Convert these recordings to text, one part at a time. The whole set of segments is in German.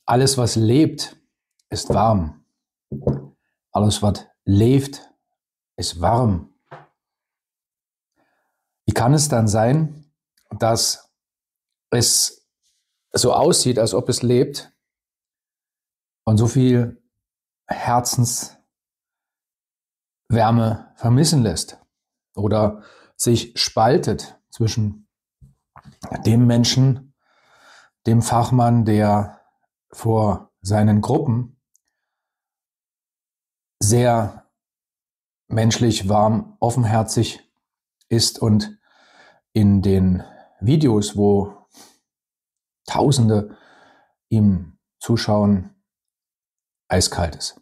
Alles, was lebt, ist warm. Alles, was lebt, ist warm. Wie kann es dann sein, dass es so aussieht, als ob es lebt und so viel Herzenswärme vermissen lässt oder sich spaltet zwischen dem Menschen, dem Fachmann, der vor seinen Gruppen sehr menschlich, warm, offenherzig ist und in den Videos, wo Tausende ihm zuschauen, eiskalt ist.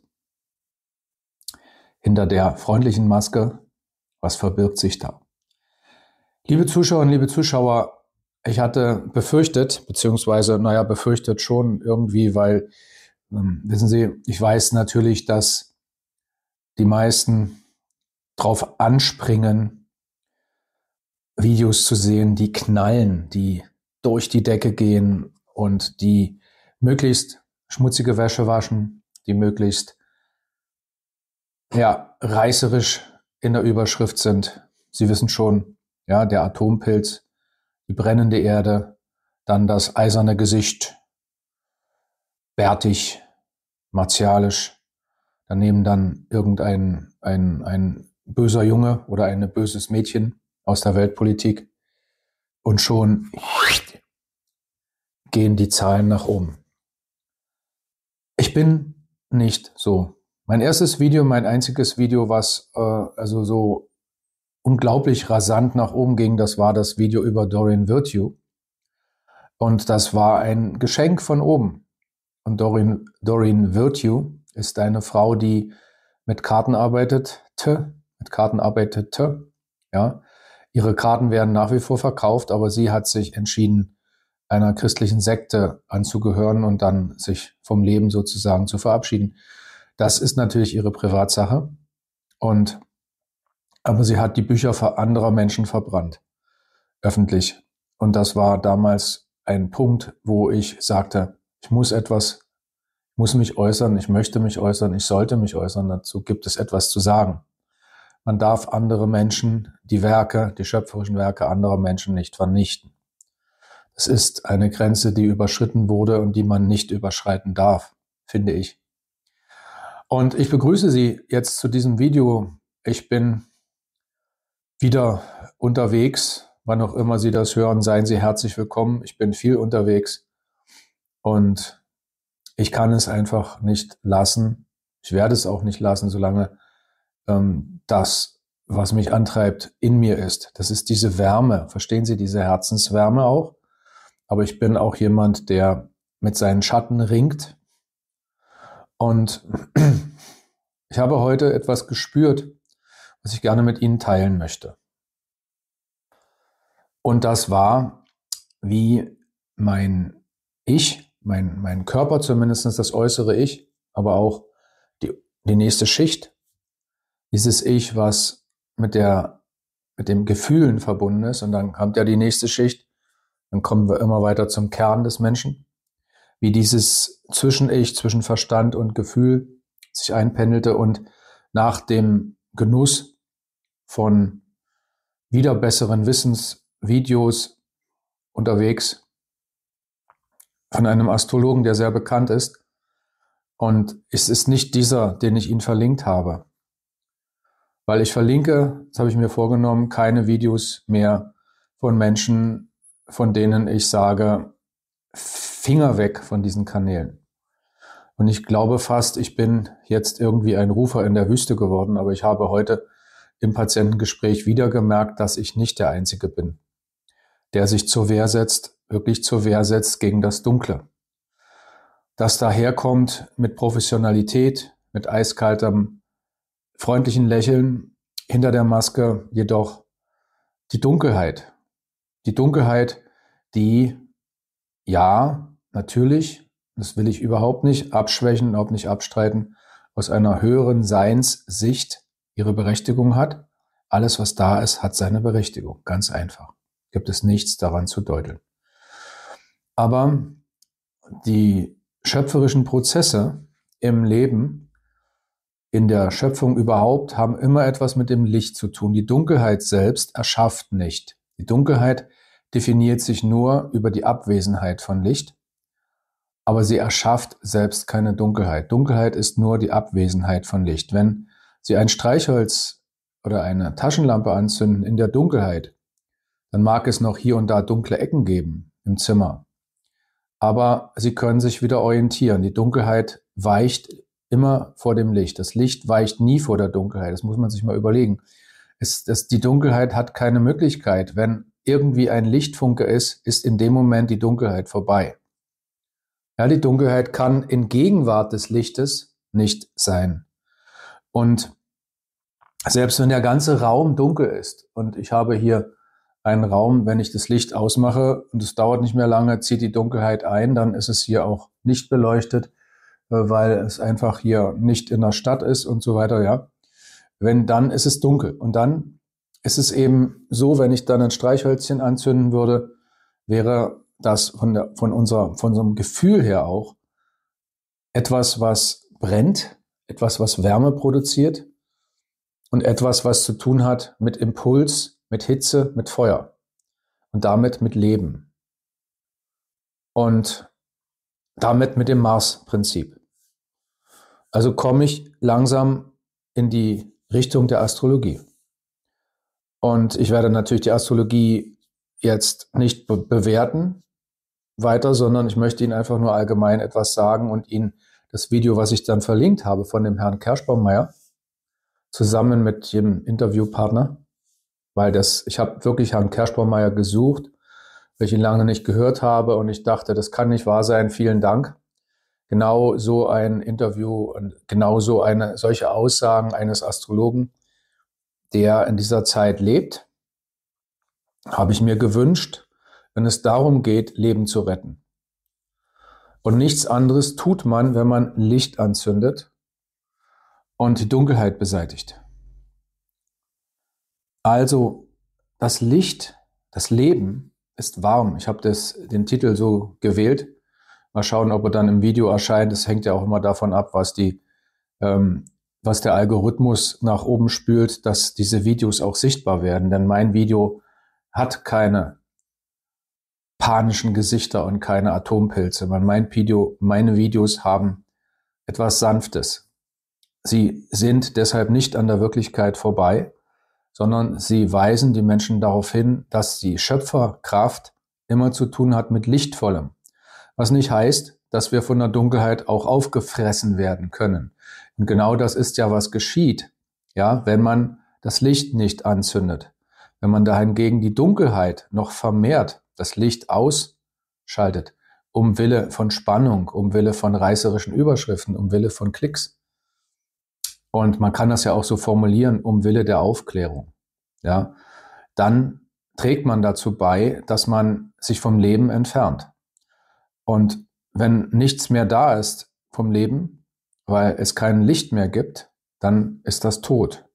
Hinter der freundlichen Maske, was verbirgt sich da? Liebe Zuschauerinnen, liebe Zuschauer, ich hatte befürchtet, beziehungsweise, befürchtet schon irgendwie, weil, wissen Sie, ich weiß natürlich, dass die meisten drauf anspringen, Videos zu sehen, die knallen, die durch die Decke gehen und die möglichst schmutzige Wäsche waschen, die möglichst reißerisch in der Überschrift sind. Sie wissen schon, der Atompilz, die brennende Erde, dann das eiserne Gesicht, bärtig, martialisch, daneben dann irgendein ein böser Junge oder ein böses Mädchen aus der Weltpolitik und schon gehen die Zahlen nach oben. Ich bin nicht so. Mein erstes Video, mein einziges Video, was so unglaublich rasant nach oben ging, das war das Video über Doreen Virtue. Und das war ein Geschenk von oben. Und Doreen Virtue ist eine Frau, die mit Karten arbeitete. Ja. Ihre Karten werden nach wie vor verkauft, aber sie hat sich entschieden, einer christlichen Sekte anzugehören und dann sich vom Leben sozusagen zu verabschieden. Das ist natürlich ihre Privatsache. Aber sie hat die Bücher anderer Menschen verbrannt, öffentlich. Und das war damals ein Punkt, wo ich sagte, ich muss mich äußern, ich möchte mich äußern, ich sollte mich äußern, dazu gibt es etwas zu sagen. Man darf andere Menschen, die schöpferischen Werke anderer Menschen nicht vernichten. Es ist eine Grenze, die überschritten wurde und die man nicht überschreiten darf, finde ich. Und ich begrüße Sie jetzt zu diesem Video. Ich bin wieder unterwegs. Wann auch immer Sie das hören, seien Sie herzlich willkommen. Ich bin viel unterwegs und ich kann es einfach nicht lassen. Ich werde es auch nicht lassen, solange das, was mich antreibt, in mir ist. Das ist diese Wärme. Verstehen Sie diese Herzenswärme auch? Aber ich bin auch jemand, der mit seinen Schatten ringt. Und ich habe heute etwas gespürt, was ich gerne mit Ihnen teilen möchte. Und das war, wie mein Körper zumindest, das äußere Ich, aber auch die nächste Schicht, dieses Ich, was mit dem Gefühlen verbunden ist. Und dann kommt ja die nächste Schicht, dann kommen wir immer weiter zum Kern des Menschen, wie dieses Zwischenich, zwischen Verstand und Gefühl sich einpendelte und nach dem Genuss von wieder besseren Wissensvideos unterwegs von einem Astrologen, der sehr bekannt ist. Und es ist nicht dieser, den ich Ihnen verlinkt habe. Weil ich verlinke, das habe ich mir vorgenommen, keine Videos mehr von Menschen, von denen ich sage, Finger weg von diesen Kanälen. Und ich glaube fast, ich bin jetzt irgendwie ein Rufer in der Wüste geworden, aber ich habe heute im Patientengespräch wieder gemerkt, dass ich nicht der Einzige bin, der sich zur Wehr setzt, wirklich zur Wehr setzt gegen das Dunkle. Das daherkommt mit Professionalität, mit eiskaltem, freundlichen Lächeln, hinter der Maske jedoch die Dunkelheit. Die Dunkelheit, die, ja, natürlich, das will ich überhaupt nicht abschwächen, überhaupt nicht abstreiten, aus einer höheren Seinssicht ihre Berechtigung hat. Alles, was da ist, hat seine Berechtigung. Ganz einfach. Gibt es nichts daran zu deuteln. Aber die schöpferischen Prozesse im Leben, in der Schöpfung überhaupt, haben immer etwas mit dem Licht zu tun. Die Dunkelheit selbst erschafft nicht. Die Dunkelheit definiert sich nur über die Abwesenheit von Licht, aber sie erschafft selbst keine Dunkelheit. Dunkelheit ist nur die Abwesenheit von Licht. Wenn Sie ein Streichholz oder eine Taschenlampe anzünden in der Dunkelheit, dann mag es noch hier und da dunkle Ecken geben im Zimmer. Aber Sie können sich wieder orientieren. Die Dunkelheit weicht immer vor dem Licht. Das Licht weicht nie vor der Dunkelheit. Das muss man sich mal überlegen. Die Dunkelheit hat keine Möglichkeit. Wenn irgendwie ein Lichtfunke ist in dem Moment die Dunkelheit vorbei. Ja, die Dunkelheit kann in Gegenwart des Lichtes nicht sein. Und selbst wenn der ganze Raum dunkel ist und ich habe hier einen Raum, wenn ich das Licht ausmache und es dauert nicht mehr lange, zieht die Dunkelheit ein, dann ist es hier auch nicht beleuchtet, weil es einfach hier nicht in der Stadt ist und so weiter, ja. Dann ist es dunkel. Und dann ist es eben so, wenn ich dann ein Streichhölzchen anzünden würde, wäre das von unserem Gefühl her auch etwas, was brennt, etwas, was Wärme produziert und etwas, was zu tun hat mit Impuls, mit Hitze, mit Feuer und damit mit Leben und damit mit dem Mars-Prinzip. Also komme ich langsam in die Richtung der Astrologie. Und ich werde natürlich die Astrologie jetzt nicht bewerten weiter, sondern ich möchte Ihnen einfach nur allgemein etwas sagen und Ihnen das Video, was ich dann verlinkt habe von dem Herrn Kerschbaumeier, zusammen mit dem Interviewpartner, weil ich habe wirklich Herrn Kerschbaumeier gesucht, weil ich ihn lange nicht gehört habe und ich dachte, das kann nicht wahr sein, vielen Dank. Genau so ein Interview und genau solche Aussagen eines Astrologen, der in dieser Zeit lebt, habe ich mir gewünscht, wenn es darum geht, Leben zu retten. Und nichts anderes tut man, wenn man Licht anzündet und die Dunkelheit beseitigt. Also das Licht, das Leben ist warm. Ich habe den Titel so gewählt. Mal schauen, ob er dann im Video erscheint. Das hängt ja auch immer davon ab, was der Algorithmus nach oben spült, dass diese Videos auch sichtbar werden. Denn mein Video hat keine panischen Gesichter und keine Atompilze. Meine Videos haben etwas Sanftes. Sie sind deshalb nicht an der Wirklichkeit vorbei, sondern sie weisen die Menschen darauf hin, dass die Schöpferkraft immer zu tun hat mit Lichtvollem. Was nicht heißt, dass wir von der Dunkelheit auch aufgefressen werden können. Und genau das ist ja, was geschieht, ja, wenn man das Licht nicht anzündet. Wenn man dahingegen die Dunkelheit noch vermehrt, das Licht ausschaltet, um Wille von Spannung, um Wille von reißerischen Überschriften, um Wille von Klicks. Und man kann das ja auch so formulieren, um Wille der Aufklärung. Ja, dann trägt man dazu bei, dass man sich vom Leben entfernt. Und wenn nichts mehr da ist vom Leben, weil es kein Licht mehr gibt, dann ist das Tod.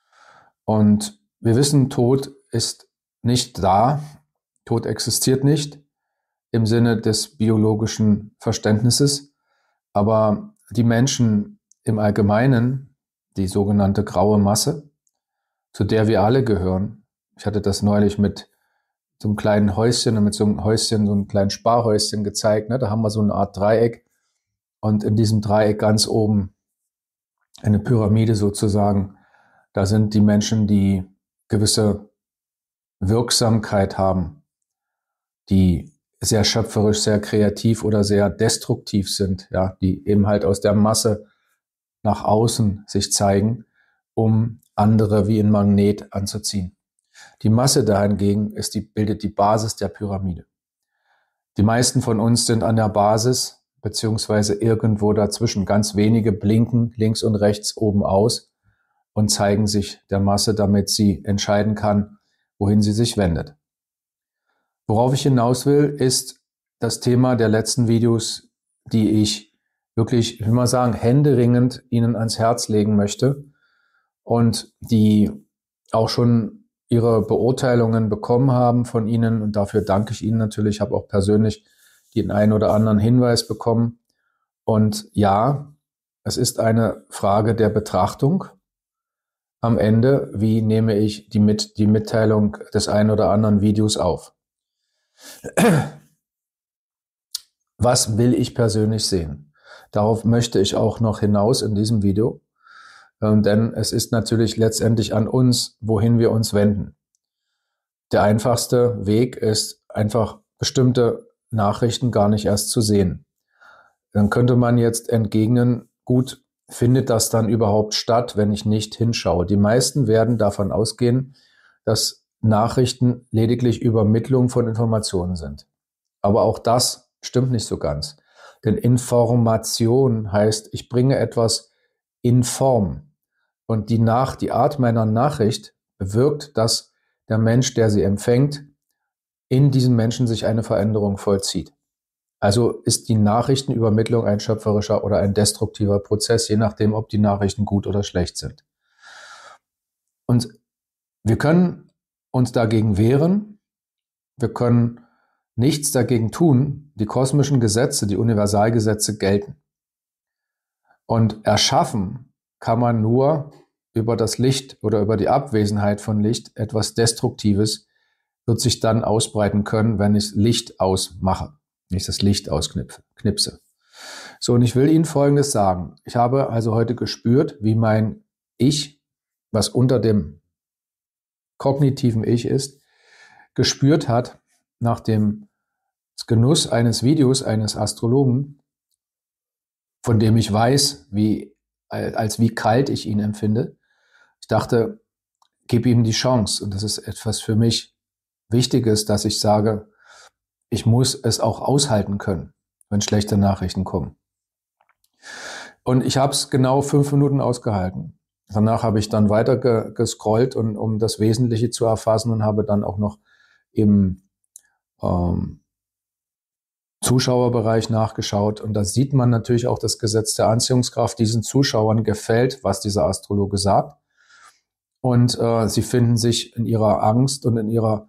Und wir wissen, Tod ist nicht da. Tod existiert nicht im Sinne des biologischen Verständnisses. Aber die Menschen im Allgemeinen, die sogenannte graue Masse, zu der wir alle gehören. Ich hatte das neulich mit so einem kleinen Häuschen und mit so einem Häuschen, so einem kleinen Sparhäuschen gezeigt. Ne? Da haben wir so eine Art Dreieck und in diesem Dreieck ganz oben eine Pyramide sozusagen. Da sind die Menschen, die gewisse Wirksamkeit haben, die sehr schöpferisch, sehr kreativ oder sehr destruktiv sind, ja, die eben halt aus der Masse nach außen sich zeigen, um andere wie ein Magnet anzuziehen. Die Masse dahingegen bildet die Basis der Pyramide. Die meisten von uns sind an der Basis beziehungsweise irgendwo dazwischen. Ganz wenige blinken links und rechts oben aus und zeigen sich der Masse, damit sie entscheiden kann, wohin sie sich wendet. Worauf ich hinaus will, ist das Thema der letzten Videos, die ich wirklich, ich will mal sagen, händeringend Ihnen ans Herz legen möchte und die auch schon ihre Beurteilungen bekommen haben von Ihnen und dafür danke ich Ihnen natürlich. Ich habe auch persönlich den einen oder anderen Hinweis bekommen Und ja, es ist eine Frage der Betrachtung. Am Ende, wie nehme ich die Mitteilung des einen oder anderen Videos auf? Was will ich persönlich sehen? Darauf möchte ich auch noch hinaus in diesem Video, denn es ist natürlich letztendlich an uns, wohin wir uns wenden. Der einfachste Weg ist einfach bestimmte Nachrichten gar nicht erst zu sehen. Dann könnte man jetzt entgegnen, gut, findet das dann überhaupt statt, wenn ich nicht hinschaue? Die meisten werden davon ausgehen, dass Nachrichten lediglich Übermittlung von Informationen sind. Aber auch das stimmt nicht so ganz. Denn Information heißt, ich bringe etwas in Form. Und die Art meiner Nachricht bewirkt, dass der Mensch, der sie empfängt, in diesem Menschen sich eine Veränderung vollzieht. Also ist die Nachrichtenübermittlung ein schöpferischer oder ein destruktiver Prozess, je nachdem, ob die Nachrichten gut oder schlecht sind. Und wir können uns dagegen wehren, wir können nichts dagegen tun, die kosmischen Gesetze, die Universalgesetze gelten. Und erschaffen kann man nur über das Licht oder über die Abwesenheit von Licht. Etwas Destruktives wird sich dann ausbreiten können, wenn ich Licht ausmache, wenn ich das Licht ausknipse. So, und ich will Ihnen Folgendes sagen. Ich habe also heute gespürt, wie mein Ich, was unter dem kognitiven Ich ist, gespürt hat, nach dem Genuss eines Videos eines Astrologen, von dem ich weiß, wie kalt ich ihn empfinde. Ich dachte, gib ihm die Chance. Und das ist etwas für mich Wichtiges, dass ich sage, ich muss es auch aushalten können, wenn schlechte Nachrichten kommen. Und ich habe es genau 5 Minuten ausgehalten. Danach habe ich dann weiter gescrollt, um das Wesentliche zu erfassen, und habe dann auch noch im Zuschauerbereich nachgeschaut. Und da sieht man natürlich auch das Gesetz der Anziehungskraft. Diesen Zuschauern gefällt, was dieser Astrologe sagt. Und sie finden sich in ihrer Angst und in ihrer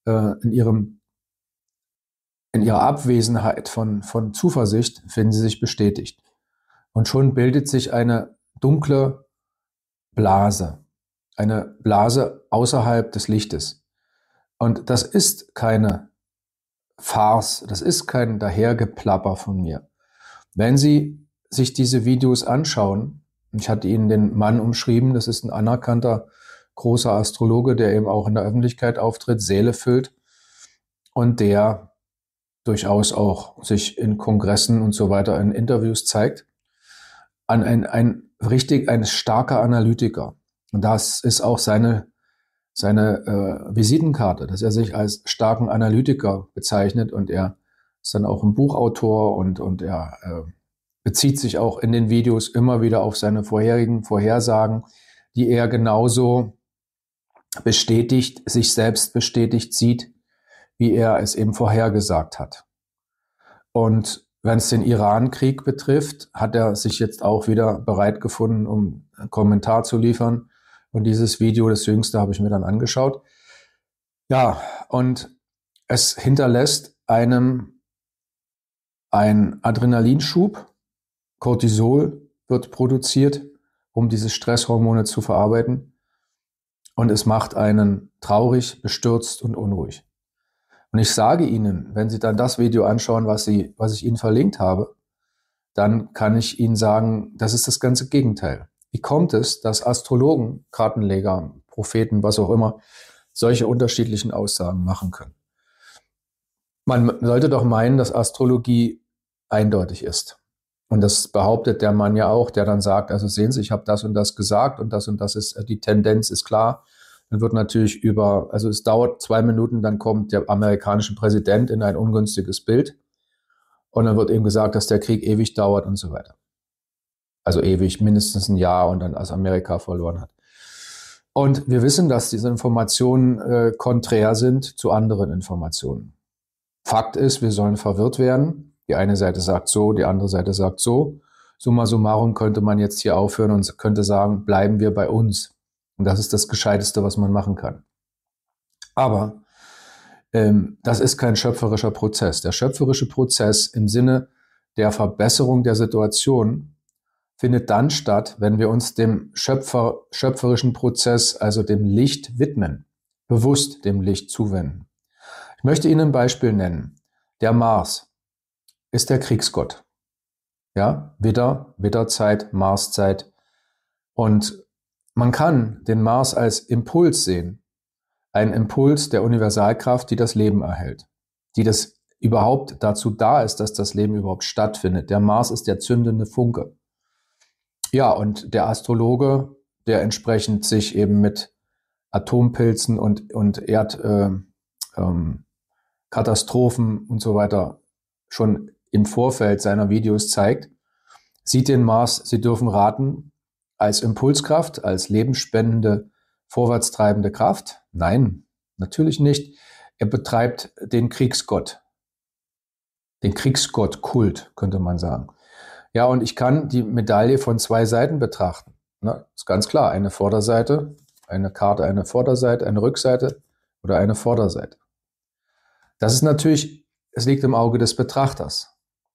Abwesenheit von Zuversicht, finden sie sich bestätigt. Und schon bildet sich eine dunkle Blase. Eine Blase außerhalb des Lichtes. Und das ist keine Farce, das ist kein Dahergeplapper von mir. Wenn Sie sich diese Videos anschauen, ich hatte Ihnen den Mann umschrieben, das ist ein anerkannter großer Astrologe, der eben auch in der Öffentlichkeit auftritt, Seele füllt und der durchaus auch sich in Kongressen und so weiter in Interviews zeigt, ein starker Analytiker. Und das ist auch seine Visitenkarte, dass er sich als starken Analytiker bezeichnet, und er ist dann auch ein Buchautor und er bezieht sich auch in den Videos immer wieder auf seine vorherigen Vorhersagen, die er genauso sich selbst bestätigt sieht, wie er es eben vorhergesagt hat. Und wenn es den Iran-Krieg betrifft, hat er sich jetzt auch wieder bereit gefunden, um einen Kommentar zu liefern. Und dieses Video, das jüngste, habe ich mir dann angeschaut. Ja, und es hinterlässt einem einen Adrenalinschub. Cortisol wird produziert, um diese Stresshormone zu verarbeiten. Und es macht einen traurig, bestürzt und unruhig. Und ich sage Ihnen, wenn Sie dann das Video anschauen, was ich Ihnen verlinkt habe, dann kann ich Ihnen sagen, das ist das ganze Gegenteil. Wie kommt es, dass Astrologen, Kartenleger, Propheten, was auch immer, solche unterschiedlichen Aussagen machen können? Man sollte doch meinen, dass Astrologie eindeutig ist. Und das behauptet der Mann ja auch, der dann sagt, also sehen Sie, ich habe das und das gesagt und das ist, die Tendenz ist klar. Dann wird natürlich also es dauert 2 Minuten, dann kommt der amerikanische Präsident in ein ungünstiges Bild. Und dann wird eben gesagt, dass der Krieg ewig dauert und so weiter. Also ewig, mindestens ein Jahr, und dann als Amerika verloren hat. Und wir wissen, dass diese Informationen konträr sind zu anderen Informationen. Fakt ist, wir sollen verwirrt werden. Die eine Seite sagt so, die andere Seite sagt so. Summa summarum könnte man jetzt hier aufhören und könnte sagen, bleiben wir bei uns. Und das ist das Gescheiteste, was man machen kann. Aber das ist kein schöpferischer Prozess. Der schöpferische Prozess im Sinne der Verbesserung der Situation findet dann statt, wenn wir uns dem schöpferischen Prozess, also dem Licht widmen, bewusst dem Licht zuwenden. Ich möchte Ihnen ein Beispiel nennen. Der Mars ist der Kriegsgott. Ja, Widderzeit, Marszeit. Und man kann den Mars als Impuls sehen. Ein Impuls der Universalkraft, die das Leben erhält. Die das überhaupt dazu da ist, dass das Leben überhaupt stattfindet. Der Mars ist der zündende Funke. Ja, und der Astrologe, der entsprechend sich eben mit Atompilzen und Erdkatastrophen und so weiter schon im Vorfeld seiner Videos zeigt, sieht den Mars, Sie dürfen raten, als Impulskraft, als lebensspendende, vorwärtstreibende Kraft? Nein, natürlich nicht. Er betreibt den Kriegsgott. Den Kriegsgott-Kult, könnte man sagen. Ja, und ich kann die Medaille von zwei Seiten betrachten. Na, ist ganz klar, eine Vorderseite, eine Karte, eine Vorderseite, eine Rückseite oder eine Vorderseite. Das ist natürlich, es liegt im Auge des Betrachters.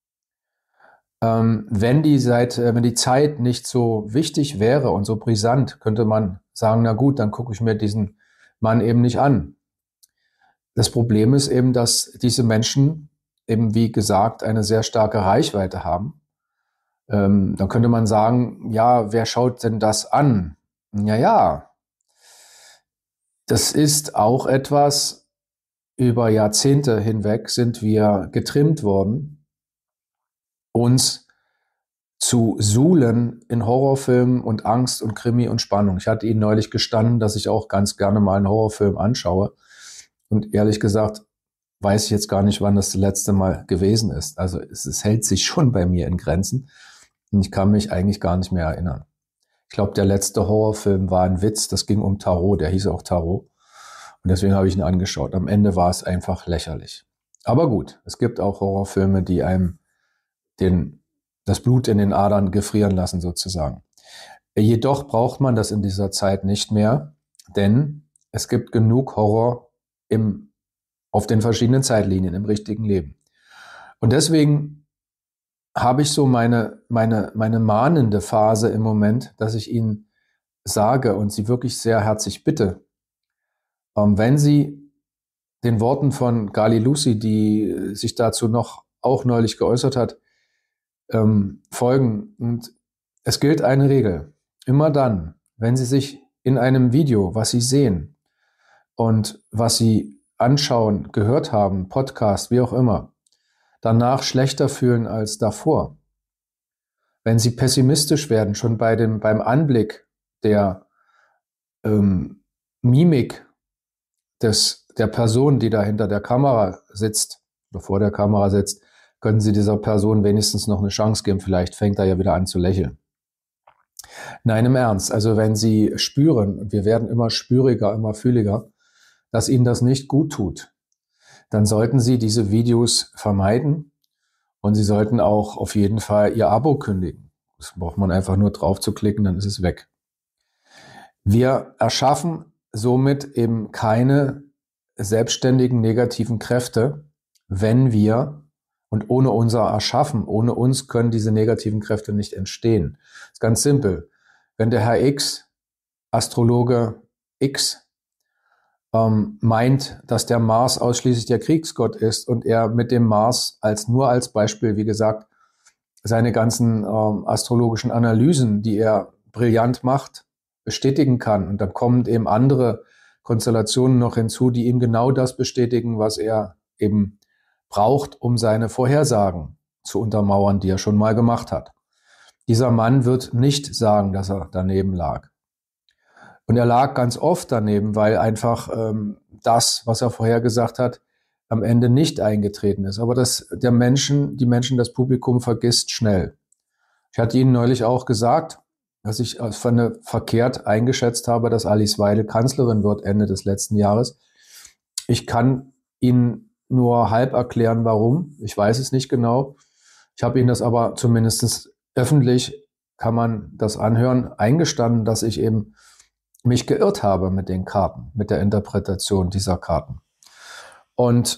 Wenn die Zeit nicht so wichtig wäre und so brisant, könnte man sagen, na gut, dann gucke ich mir diesen Mann eben nicht an. Das Problem ist eben, dass diese Menschen eben, wie gesagt, eine sehr starke Reichweite haben. Dann könnte man sagen, ja, wer schaut denn das an? Ja, das ist auch etwas, über Jahrzehnte hinweg sind wir getrimmt worden, uns zu suhlen in Horrorfilmen und Angst und Krimi und Spannung. Ich hatte Ihnen neulich gestanden, dass ich auch ganz gerne mal einen Horrorfilm anschaue. Und ehrlich gesagt, weiß ich jetzt gar nicht, wann das letzte Mal gewesen ist. Also es hält sich schon bei mir in Grenzen. Und ich kann mich eigentlich gar nicht mehr erinnern. Ich glaube, der letzte Horrorfilm war ein Witz. Das ging um Tarot. Der hieß auch Tarot. Und deswegen habe ich ihn angeschaut. Am Ende war es einfach lächerlich. Aber gut, es gibt auch Horrorfilme, die einem das Blut in den Adern gefrieren lassen sozusagen. Jedoch braucht man das in dieser Zeit nicht mehr, denn es gibt genug Horror auf den verschiedenen Zeitlinien im richtigen Leben. Und deswegen habe ich so meine mahnende Phase im Moment, dass ich Ihnen sage und Sie wirklich sehr herzlich bitte, wenn Sie den Worten von Gali Lucy, die sich dazu noch auch neulich geäußert hat, folgen. Und es gilt eine Regel. Immer dann, wenn Sie sich in einem Video, was Sie sehen und was Sie anschauen, gehört haben, Podcast, wie auch immer, danach schlechter fühlen als davor. Wenn Sie pessimistisch werden, schon beim Anblick der Mimik der Person, die da hinter der Kamera sitzt, oder vor der Kamera sitzt, können Sie dieser Person wenigstens noch eine Chance geben. Vielleicht fängt er ja wieder an zu lächeln. Nein, im Ernst. Also wenn Sie spüren, wir werden immer spüriger, immer fühliger, dass Ihnen das nicht gut tut, dann sollten Sie diese Videos vermeiden und Sie sollten auch auf jeden Fall Ihr Abo kündigen. Das braucht man einfach nur drauf zu klicken, dann ist es weg. Wir erschaffen somit eben keine selbstständigen negativen Kräfte, wenn wir und ohne unser Erschaffen, ohne uns können diese negativen Kräfte nicht entstehen. Das ist ganz simpel. Wenn der Herr X, Astrologe X, meint, dass der Mars ausschließlich der Kriegsgott ist und er mit dem Mars nur als Beispiel, wie gesagt, seine ganzen astrologischen Analysen, die er brillant macht, bestätigen kann. Und dann kommen eben andere Konstellationen noch hinzu, die ihm genau das bestätigen, was er eben braucht, um seine Vorhersagen zu untermauern, die er schon mal gemacht hat. Dieser Mann wird nicht sagen, dass er daneben lag. Und er lag ganz oft daneben, weil einfach das, was er vorhergesagt hat, am Ende nicht eingetreten ist. Aber die Menschen, das Publikum vergisst schnell. Ich hatte Ihnen neulich auch gesagt, dass ich verkehrt eingeschätzt habe, dass Alice Weidel Kanzlerin wird Ende des letzten Jahres. Ich kann Ihnen nur halb erklären, warum. Ich weiß es nicht genau. Ich habe Ihnen das aber zumindest öffentlich, kann man das anhören, eingestanden, dass ich eben mich geirrt habe mit den Karten, mit der Interpretation dieser Karten. Und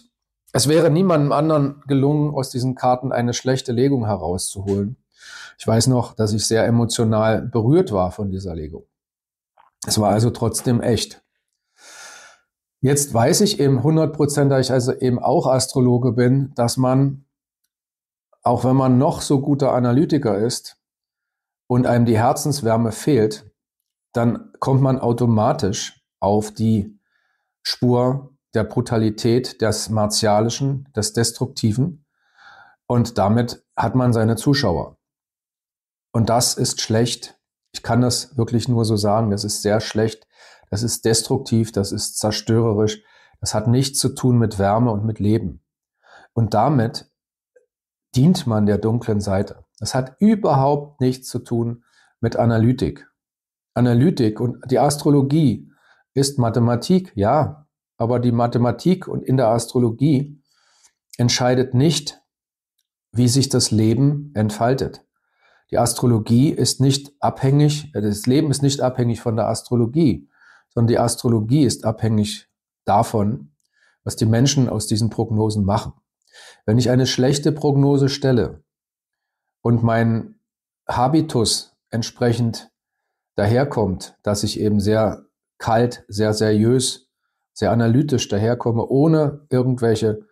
Es wäre niemandem anderen gelungen, aus diesen Karten eine schlechte Legung herauszuholen. Ich weiß noch, dass ich sehr emotional berührt war von dieser Legung. Es war also trotzdem echt. Jetzt weiß ich eben 100%, da ich also eben auch Astrologe bin, dass man, auch wenn man noch so guter Analytiker ist und einem die Herzenswärme fehlt, dann kommt man automatisch auf die Spur der Brutalität, des Martialischen, des Destruktiven, und damit hat man seine Zuschauer. Und das ist schlecht. Ich kann das wirklich nur so sagen. Das ist sehr schlecht. Das ist destruktiv. Das ist zerstörerisch. Das hat nichts zu tun mit Wärme und mit Leben. Und damit dient man der dunklen Seite. Das hat überhaupt nichts zu tun mit Analytik. Analytik und die Astrologie ist Mathematik, ja, aber die Mathematik und in der Astrologie entscheidet nicht, wie sich das Leben entfaltet. Die Astrologie ist nicht abhängig, das Leben ist nicht abhängig von der Astrologie, sondern die Astrologie ist abhängig davon, was die Menschen aus diesen Prognosen machen. Wenn ich eine schlechte Prognose stelle und mein Habitus entsprechend daherkommt, dass ich eben sehr kalt, sehr seriös, sehr analytisch daherkomme, ohne irgendwelche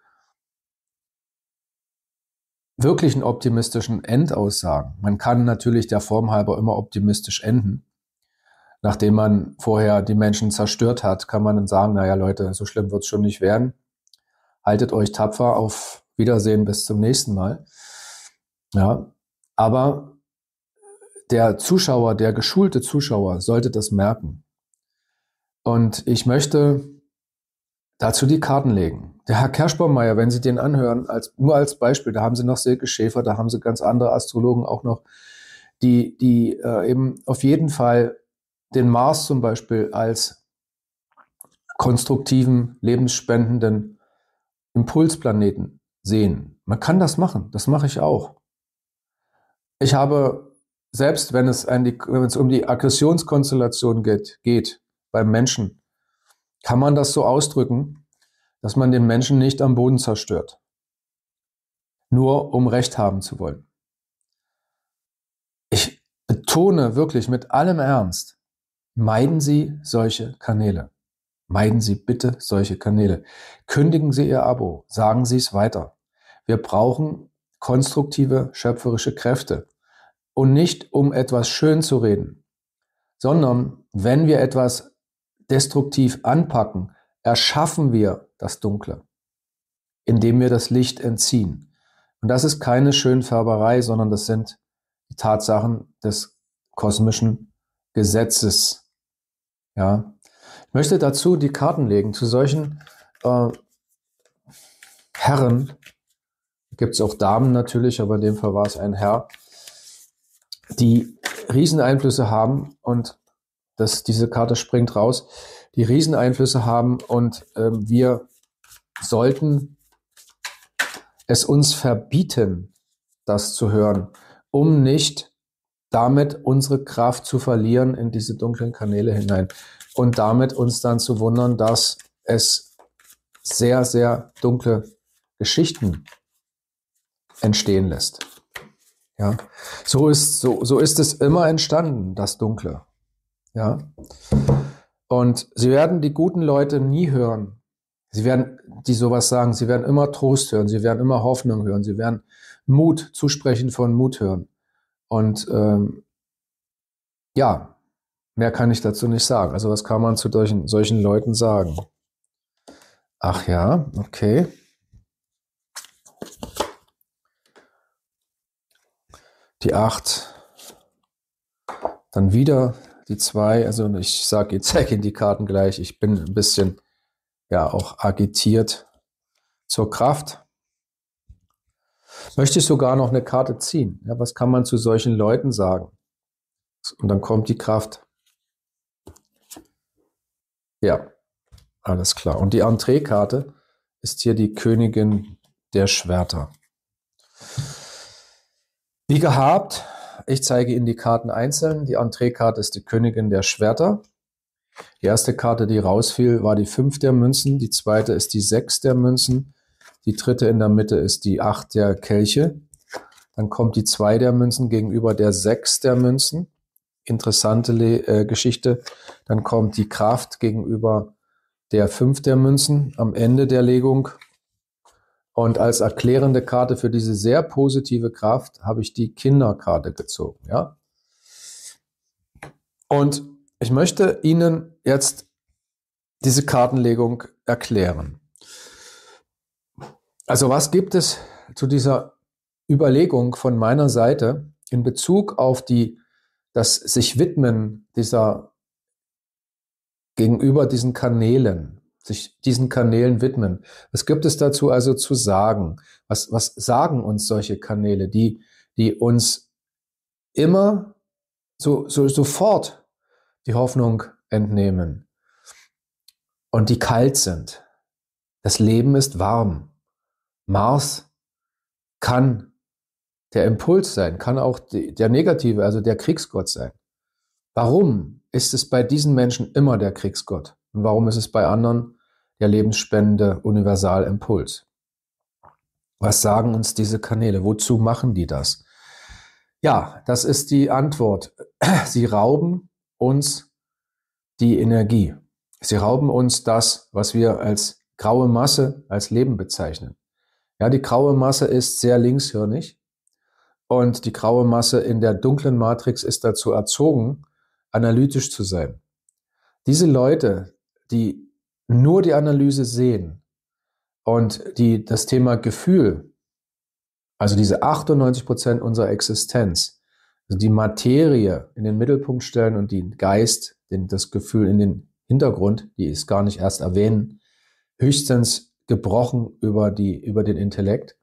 wirklichen optimistischen Endaussagen. Man kann natürlich der Form halber immer optimistisch enden. Nachdem man vorher die Menschen zerstört hat, kann man dann sagen, naja Leute, so schlimm wird es schon nicht werden. Haltet euch tapfer, auf Wiedersehen, bis zum nächsten Mal. Ja, aber der Zuschauer, der geschulte Zuschauer sollte das merken. Und ich möchte dazu die Karten legen. Der Herr Kerschbaumeier, wenn Sie den anhören, nur als Beispiel, da haben Sie noch Silke Schäfer, da haben Sie ganz andere Astrologen auch noch, die eben auf jeden Fall den Mars zum Beispiel als konstruktiven, lebensspendenden Impulsplaneten sehen. Man kann das machen, das mache ich auch. Ich habe, selbst wenn es um die Aggressionskonstellation geht beim Menschen, kann man das so ausdrücken, dass man den Menschen nicht am Boden zerstört. Nur um Recht haben zu wollen. Ich betone wirklich mit allem Ernst, meiden Sie solche Kanäle. Meiden Sie bitte solche Kanäle. Kündigen Sie Ihr Abo. Sagen Sie es weiter. Wir brauchen konstruktive, schöpferische Kräfte. Und nicht, um etwas schön zu reden, sondern wenn wir etwas destruktiv anpacken, erschaffen wir das Dunkle, indem wir das Licht entziehen. Und das ist keine Schönfärberei, sondern das sind die Tatsachen des kosmischen Gesetzes. Ja. Ich möchte dazu die Karten legen. Zu solchen Herren, gibt es auch Damen natürlich, aber in dem Fall war es ein Herr, die Rieseneinflüsse haben, und diese Karte springt raus, die Rieseneinflüsse haben, und wir sollten es uns verbieten, das zu hören, um nicht damit unsere Kraft zu verlieren in diese dunklen Kanäle hinein und damit uns dann zu wundern, dass es sehr, sehr dunkle Geschichten entstehen lässt. Ja, so ist es immer entstanden, das Dunkle. Ja, und Sie werden die guten Leute nie hören. Sie werden, die sowas sagen, Sie werden immer Trost hören, Sie werden immer Hoffnung hören, Sie werden Mut, Zusprechen von Mut hören. Und ja, mehr kann ich dazu nicht sagen. Also was kann man zu solchen Leuten sagen? Ach ja, okay. Die 8, dann wieder die 2, also ich zeige Ihnen die Karten gleich. Ich bin ein bisschen ja auch agitiert zur Kraft. Möchte ich sogar noch eine Karte ziehen. Ja, was kann man zu solchen Leuten sagen? Und dann kommt die Kraft. Ja, alles klar. Und die Entree-Karte ist hier die Königin der Schwerter. Wie gehabt, ich zeige Ihnen die Karten einzeln. Die Entree-Karte ist die Königin der Schwerter. Die erste Karte, die rausfiel, war die 5 der Münzen. Die zweite ist die 6 der Münzen. Die dritte in der Mitte ist die 8 der Kelche. Dann kommt die 2 der Münzen gegenüber der 6 der Münzen. Interessante Geschichte. Dann kommt die Kraft gegenüber der 5 der Münzen am Ende der Legung. Und als erklärende Karte für diese sehr positive Kraft habe ich die Kinderkarte gezogen. Ja? Und ich möchte Ihnen jetzt diese Kartenlegung erklären. Also was gibt es zu dieser Überlegung von meiner Seite in Bezug auf das sich widmen gegenüber diesen Kanälen, sich diesen Kanälen widmen? Was gibt es dazu also zu sagen? Was sagen uns solche Kanäle, die uns immer sofort die Hoffnung entnehmen und die kalt sind? Das Leben ist warm. Mars kann der Impuls sein, kann auch der Negative, also der Kriegsgott sein. Warum ist es bei diesen Menschen immer der Kriegsgott? Und warum ist es bei anderen der lebensspendende Universalimpuls? Was sagen uns diese Kanäle? Wozu machen die das? Ja, das ist die Antwort. Sie rauben uns die Energie. Sie rauben uns das, was wir als graue Masse, als Leben bezeichnen. Ja, die graue Masse ist sehr linkshirnig und die graue Masse in der dunklen Matrix ist dazu erzogen, analytisch zu sein. Diese Leute, die nur die Analyse sehen und die das Thema Gefühl, also diese 98% unserer Existenz, also die Materie in den Mittelpunkt stellen und den Geist, das Gefühl in den Hintergrund, die es gar nicht erst erwähnen, höchstens gebrochen über den Intellekt,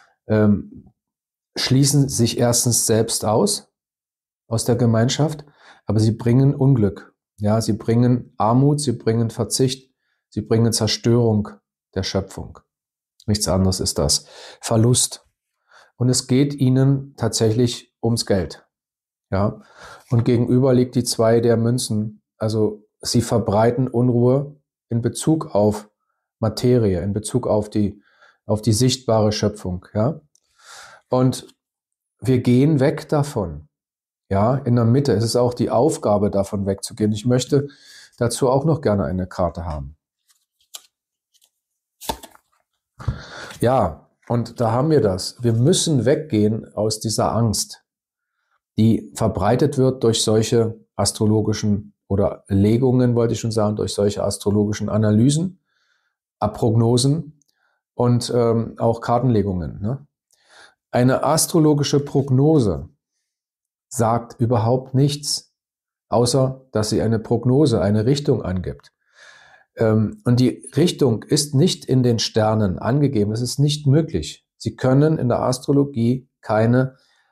schließen sich erstens selbst aus der Gemeinschaft, aber sie bringen Unglück. Ja, sie bringen Armut, sie bringen Verzicht, sie bringen Zerstörung der Schöpfung. Nichts anderes ist das. Verlust. Und es geht ihnen tatsächlich ums Geld. Ja, und gegenüber liegt die 2 der Münzen. Also sie verbreiten Unruhe in Bezug auf Materie, in Bezug auf die sichtbare Schöpfung, ja. Und wir gehen weg davon, ja, in der Mitte. Es ist auch die Aufgabe, davon wegzugehen. Ich möchte dazu auch noch gerne eine Karte haben. Ja, und da haben wir das. Wir müssen weggehen aus dieser Angst, die verbreitet wird durch solche astrologischen oder Legungen, wollte ich schon sagen, durch solche astrologischen Analysen, Prognosen und auch Kartenlegungen. Ne? Eine astrologische Prognose sagt überhaupt nichts, außer dass sie eine Prognose, eine Richtung angibt. Und die Richtung ist nicht in den Sternen angegeben, das ist nicht möglich. Sie können in der Astrologie keine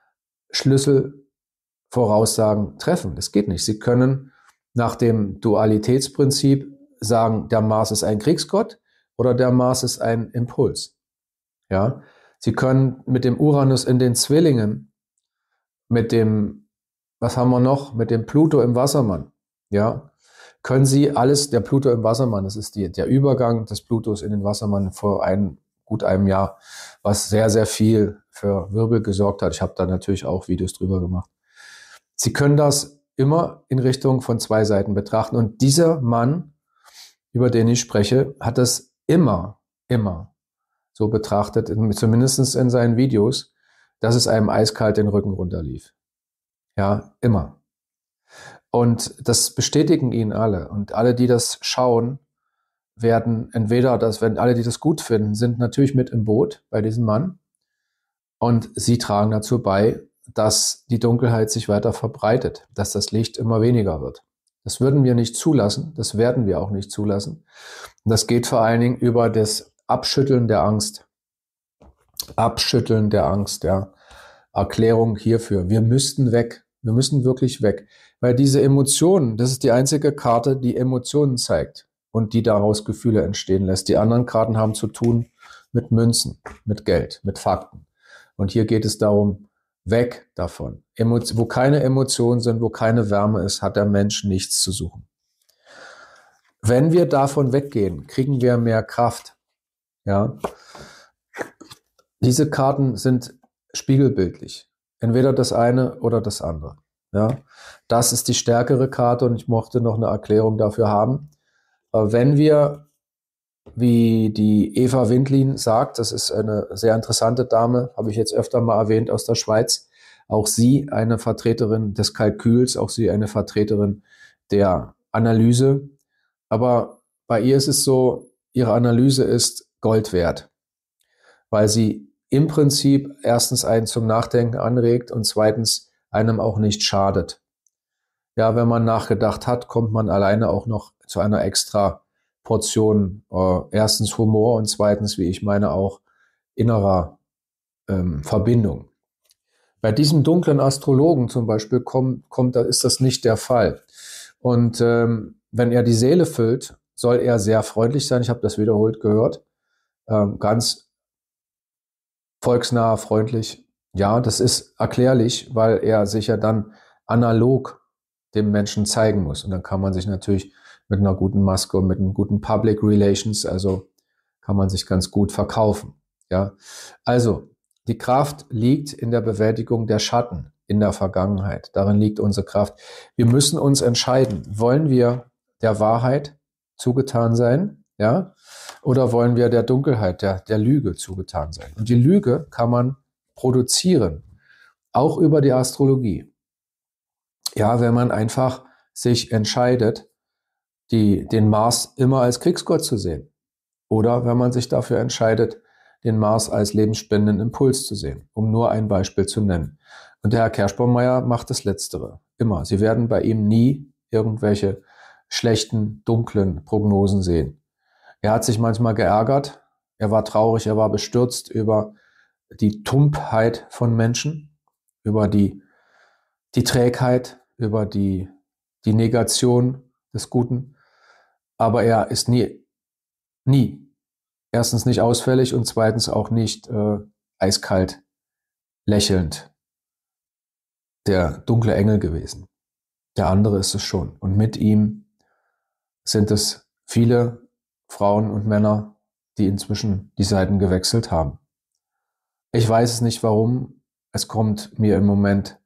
Schlüsselvoraussagen treffen. Das geht nicht. Sie können nach dem Dualitätsprinzip sagen, der Mars ist ein Kriegsgott oder der Mars ist ein Impuls. Ja, Sie können mit dem Uranus in den Zwillingen, mit dem, was haben wir noch, mit dem Pluto im Wassermann, ja, können Sie alles, der Pluto im Wassermann, das ist der Übergang des Plutos in den Wassermann vor gut einem Jahr, was sehr, sehr viel für Wirbel gesorgt hat. Ich habe da natürlich auch Videos drüber gemacht. Sie können das immer in Richtung von 2 Seiten betrachten. Und dieser Mann, über den ich spreche, hat das immer so betrachtet, zumindest in seinen Videos, dass es einem eiskalt den Rücken runterlief. Ja, immer. Und das bestätigen ihn alle. Und alle, die das schauen, werden entweder, wenn alle, die das gut finden, sind natürlich mit im Boot bei diesem Mann. Und sie tragen dazu bei, dass die Dunkelheit sich weiter verbreitet, dass das Licht immer weniger wird. Das würden wir nicht zulassen, das werden wir auch nicht zulassen. Und das geht vor allen Dingen über das Abschütteln der Angst. Abschütteln der Angst, ja. Erklärung hierfür. Wir müssten weg. Wir müssen wirklich weg. Weil diese Emotionen, das ist die einzige Karte, die Emotionen zeigt und die daraus Gefühle entstehen lässt. Die anderen Karten haben zu tun mit Münzen, mit Geld, mit Fakten. Und hier geht es darum, weg davon. Wo keine Emotionen sind, wo keine Wärme ist, hat der Mensch nichts zu suchen. Wenn wir davon weggehen, kriegen wir mehr Kraft. Ja. Diese Karten sind spiegelbildlich. Entweder das eine oder das andere. Ja? Das ist die stärkere Karte und ich mochte noch eine Erklärung dafür haben. Wenn wir, wie die Eva Windlin sagt, das ist eine sehr interessante Dame, habe ich jetzt öfter mal erwähnt, aus der Schweiz, auch sie eine Vertreterin des Kalküls, auch sie eine Vertreterin der Analyse. Aber bei ihr ist es so, ihre Analyse ist Gold wert, weil sie im Prinzip erstens einen zum Nachdenken anregt und zweitens einem auch nicht schadet. Ja, wenn man nachgedacht hat, kommt man alleine auch noch zu einer extra Portion, erstens Humor und zweitens, wie ich meine, auch innerer Verbindung. Bei diesem dunklen Astrologen zum Beispiel da ist das nicht der Fall. Und wenn er die Seele füllt, soll er sehr freundlich sein. Ich habe das wiederholt gehört. Ganz volksnah, freundlich. Ja, das ist erklärlich, weil er sich ja dann analog dem Menschen zeigen muss. Und dann kann man sich natürlich mit einer guten Maske und mit einem guten Public Relations, also kann man sich ganz gut verkaufen. Ja, also die Kraft liegt in der Bewältigung der Schatten in der Vergangenheit. Darin liegt unsere Kraft. Wir müssen uns entscheiden, wollen wir der Wahrheit zugetan sein, ja, oder wollen wir der Dunkelheit, der Lüge zugetan sein? Und die Lüge kann man produzieren, auch über die Astrologie. Ja, wenn man einfach sich entscheidet, den Mars immer als Kriegsgott zu sehen. Oder wenn man sich dafür entscheidet, den Mars als lebensspendenden Impuls zu sehen, um nur ein Beispiel zu nennen. Und der Herr Kerschbaumeier macht das Letztere. Immer. Sie werden bei ihm nie irgendwelche schlechten, dunklen Prognosen sehen. Er hat sich manchmal geärgert, er war traurig, er war bestürzt über die Tumpheit von Menschen, über die Trägheit, über die Negation des Guten. Aber er ist nie, erstens nicht ausfällig und zweitens auch nicht eiskalt lächelnd der dunkle Engel gewesen. Der andere ist es schon. Und mit ihm sind es viele Frauen und Männer, die inzwischen die Seiten gewechselt haben. Ich weiß es nicht warum. Es kommt mir im Moment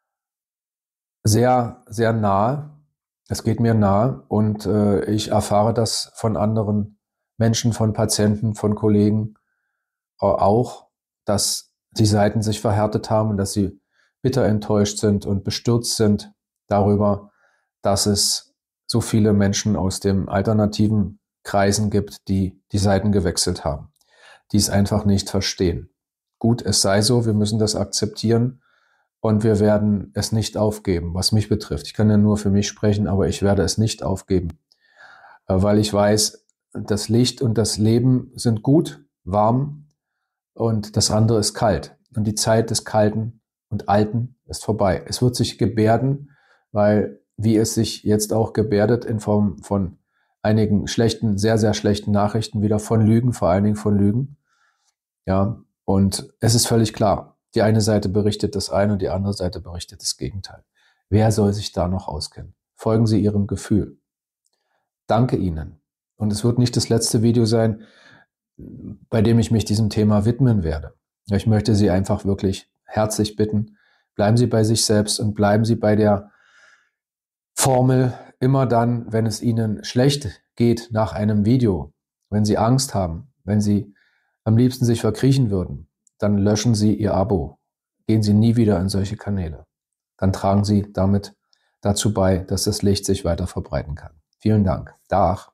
sehr, sehr nahe. Es geht mir nahe und ich erfahre das von anderen Menschen, von Patienten, von Kollegen auch, dass die Seiten sich verhärtet haben und dass sie bitter enttäuscht sind und bestürzt sind darüber, dass es so viele Menschen aus den alternativen Kreisen gibt, die die Seiten gewechselt haben, die es einfach nicht verstehen. Gut, es sei so, wir müssen das akzeptieren und wir werden es nicht aufgeben, was mich betrifft. Ich kann ja nur für mich sprechen, aber ich werde es nicht aufgeben, weil ich weiß, das Licht und das Leben sind gut, warm und das andere ist kalt. Und die Zeit des Kalten und Alten ist vorbei. Es wird sich gebärden, weil wie es sich jetzt auch gebärdet in Form von einigen schlechten, sehr, sehr schlechten Nachrichten, wieder von Lügen, vor allen Dingen von Lügen. Ja, und es ist völlig klar, die eine Seite berichtet das eine und die andere Seite berichtet das Gegenteil. Wer soll sich da noch auskennen? Folgen Sie Ihrem Gefühl. Danke Ihnen. Und es wird nicht das letzte Video sein, bei dem ich mich diesem Thema widmen werde. Ich möchte Sie einfach wirklich herzlich bitten, bleiben Sie bei sich selbst und bleiben Sie bei der Formel immer dann, wenn es Ihnen schlecht geht nach einem Video, wenn Sie Angst haben, wenn Sie am liebsten sich verkriechen würden, dann löschen Sie Ihr Abo. Gehen Sie nie wieder in solche Kanäle. Dann tragen Sie damit dazu bei, dass das Licht sich weiter verbreiten kann. Vielen Dank. Dag.